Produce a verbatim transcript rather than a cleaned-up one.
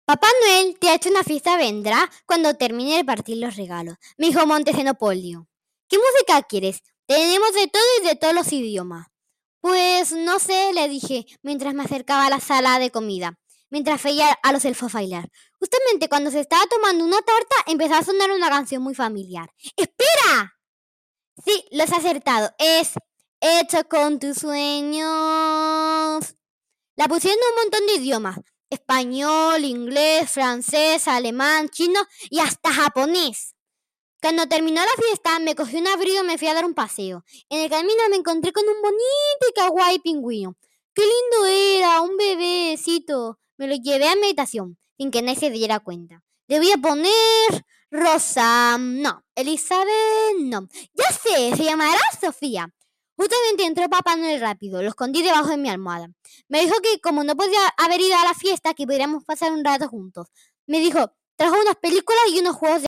Papá Noel te ha hecho una fiesta, vendrá cuando termine de repartir los regalos, me dijo Montesenopolio. ¿Qué música quieres? Tenemos de todo y de todos los idiomas. Pues no sé, le dije, mientras me acercaba a la sala de comida, mientras veía a los elfos bailar. Justamente cuando se estaba tomando una tarta, empezó a sonar una canción muy familiar. ¡Espera! Sí, lo has acertado. Es Hecho con tus sueños. La pusieron en un montón de idiomas. Español, inglés, francés, alemán, chino y hasta japonés. Cuando terminó la fiesta, me cogí un abrigo y me fui a dar un paseo. En el camino me encontré con un bonito y kawaii pingüino. ¡Qué lindo era! Un bebecito. Me lo llevé a mi habitación, sin que nadie se diera cuenta. Le voy a poner Rosa. No. Elizabeth. No. Ya sé, se llamará Sofía. Justamente entró Papá Noel rápido. Lo escondí debajo de mi almohada. Me dijo que como no podía haber ido a la fiesta, que pudiéramos pasar un rato juntos. Me dijo, trajo unas películas y unos juegos de